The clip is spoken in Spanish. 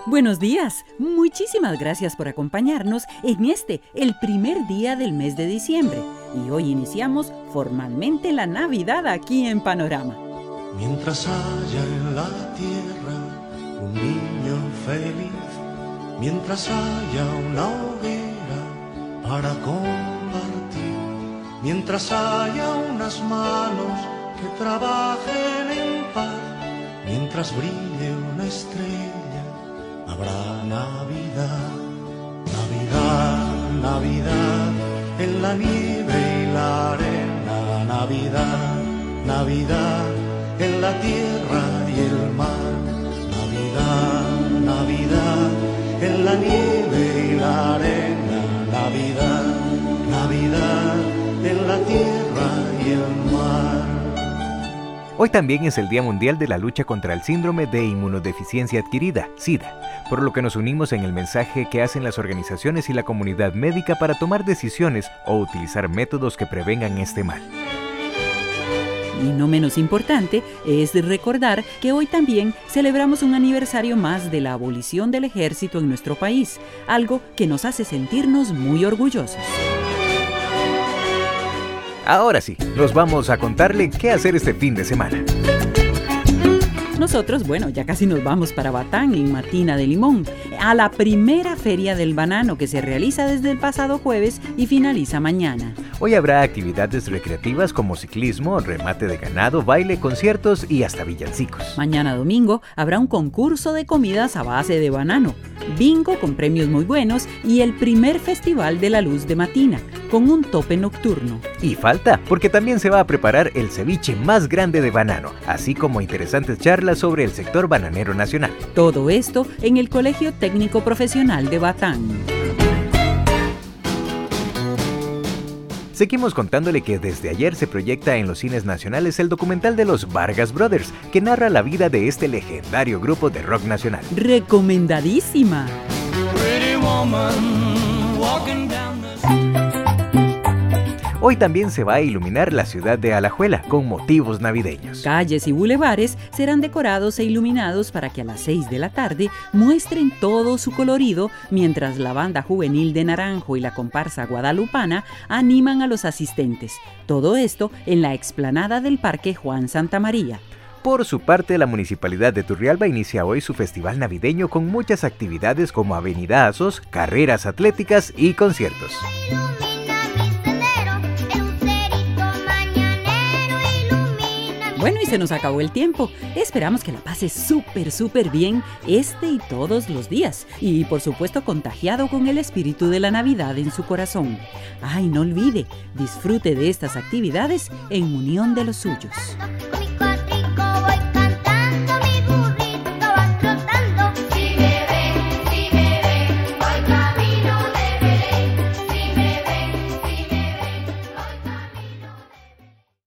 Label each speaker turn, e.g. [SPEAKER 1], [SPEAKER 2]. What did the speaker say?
[SPEAKER 1] Buenos días, muchísimas gracias por acompañarnos en el primer día del mes de diciembre. Y hoy iniciamos formalmente la Navidad aquí en Panorama.
[SPEAKER 2] Mientras haya en la tierra un niño feliz, mientras haya una hoguera para compartir, mientras haya unas manos que trabajen en paz, mientras brille una estrella, habrá Navidad. Navidad, Navidad, en la nieve y la arena. Navidad, Navidad, en la tierra y el mar. Navidad, Navidad, en la nieve y la arena. Navidad, Navidad, en la tierra y el mar.
[SPEAKER 3] Hoy también es el Día Mundial de la Lucha contra el Síndrome de Inmunodeficiencia Adquirida, SIDA, por lo que nos unimos en el mensaje que hacen las organizaciones y la comunidad médica para tomar decisiones o utilizar métodos que prevengan este mal.
[SPEAKER 1] Y no menos importante es recordar que hoy también celebramos un aniversario más de la abolición del ejército en nuestro país, algo que nos hace sentirnos muy orgullosos.
[SPEAKER 3] Ahora sí, nos vamos a contarle qué hacer este fin de semana.
[SPEAKER 1] Nosotros, ya casi nos vamos para Batán, en Matina de Limón, a la primera feria del banano que se realiza desde el pasado jueves y finaliza mañana.
[SPEAKER 3] Hoy habrá actividades recreativas como ciclismo, remate de ganado, baile, conciertos y hasta villancicos.
[SPEAKER 1] Mañana domingo habrá un concurso de comidas a base de banano, bingo con premios muy buenos y el primer Festival de la Luz de Matina, con un tope nocturno.
[SPEAKER 3] Y falta, porque también se va a preparar el ceviche más grande de banano, así como interesantes charlas sobre el sector bananero nacional.
[SPEAKER 1] Todo esto en el Colegio Técnico Profesional de Batán.
[SPEAKER 3] Seguimos contándole que desde ayer se proyecta en los cines nacionales el documental de los Vargas Brothers, que narra la vida de este legendario grupo de rock nacional.
[SPEAKER 1] ¡Recomendadísima!
[SPEAKER 3] Hoy también se va a iluminar la ciudad de Alajuela con motivos navideños.
[SPEAKER 1] Calles y bulevares serán decorados e iluminados para que a las 6 de la tarde muestren todo su colorido, mientras la banda juvenil de Naranjo y la comparsa guadalupana animan a los asistentes. Todo esto en la explanada del Parque Juan Santamaría.
[SPEAKER 3] Por su parte, la Municipalidad de Turrialba inicia hoy su festival navideño con muchas actividades como avenidazos, carreras atléticas y conciertos.
[SPEAKER 1] Y se nos acabó el tiempo. Esperamos que la pases súper bien y todos los días. Y por supuesto contagiado con el espíritu de la Navidad en su corazón. No olvide, disfrute de estas actividades en unión de los suyos.